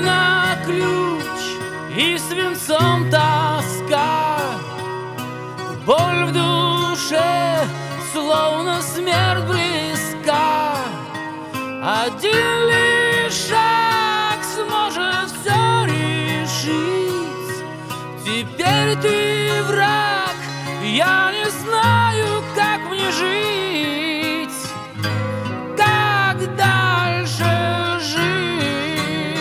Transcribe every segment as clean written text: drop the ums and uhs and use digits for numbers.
на ключ и свинцом тоска, боль в душе, словно смерть близка. Один лишь шаг сможет все решить. Теперь ты враг, я не знаю, как мне жить, как дальше жить.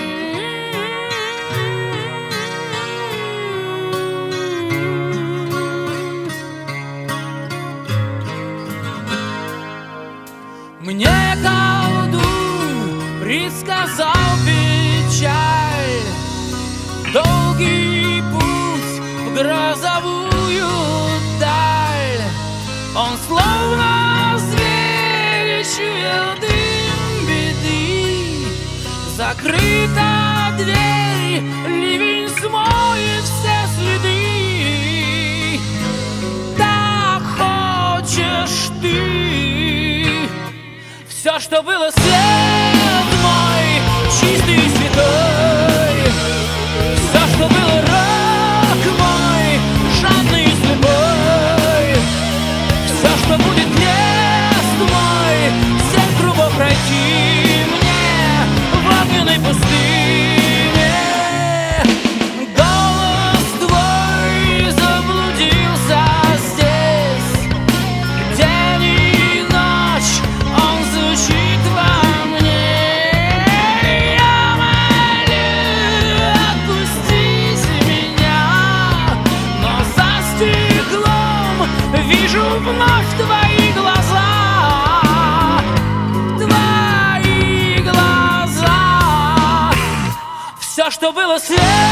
Мне колдун предсказал печаль, долгий путь в грозовую даль. Он словно зверь чуял дым беды. Закрыта дверь, ливень смоет все следы. Так хочешь ты. Все, что было, свет мой, чистый и святой. Все, что было, рок мой, жадный и слепой. Все, что будет, крест мой, 7 кругов пройти мне в огненной пустыне. Голос твой заблудился здесь, день и ночь он звучит во мне. Я молю, отпустите меня, но за стеклом вижу вновь твои глаза. Твои глаза. Все, что было, свет